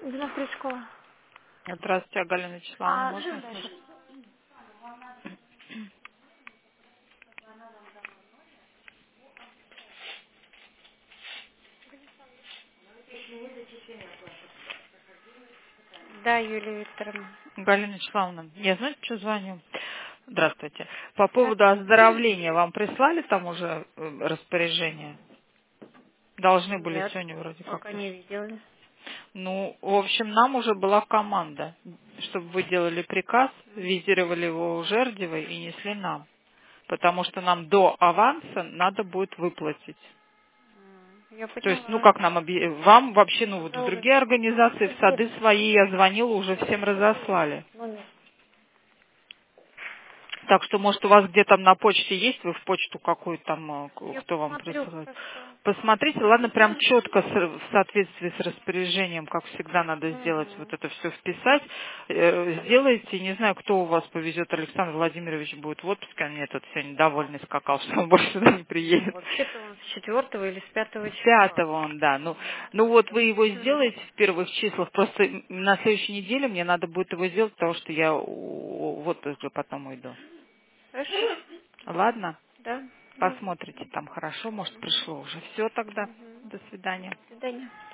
Здравствуйте, школа. Здравствуйте, Галина Вячеславовна, Жив можно дальше. слышать? Да, Юлия Викторовна. Галина Вячеславовна, я знаете, что звоню? Здравствуйте. По поводу Здравствуйте. оздоровления вам прислали там уже распоряжение? Должны были Нет, сегодня вроде как пока прислать. не видела. Ну, в общем, нам уже была команда, чтобы вы делали приказ, визировали его у Жердевой и несли нам. Потому что нам до аванса надо будет выплатить. Я То есть, ну поняла. как нам вам вообще, ну вот в Сказала, другие организации, в сады свои я звонила, уже всем разослали. номер. Так что, может, у вас где-то на почте есть, вы в почту какую там, Я кто вам посмотрю, присылает? хорошо. Посмотрите, ладно, прям четко в соответствии с распоряжением, как всегда надо сделать, вот Угу. это все вписать. Сделайте, не знаю, кто у вас повезет, Александр Владимирович будет в отпуске, а мне тут сегодня довольный скакал, что он больше сюда не Ну, приедет. вообще-то он с 4 или с 5 С числа. пятого он, да. Ну Так вот что вы его посмотрю. сделаете в первых числах, просто на следующей неделе мне надо будет его сделать, потому что я в отпуск же потом уйду. Хорошо. Ладно? Да. Ну, Посмотрите там хорошо, может пришло уже. Все тогда. угу. До свидания. До свидания.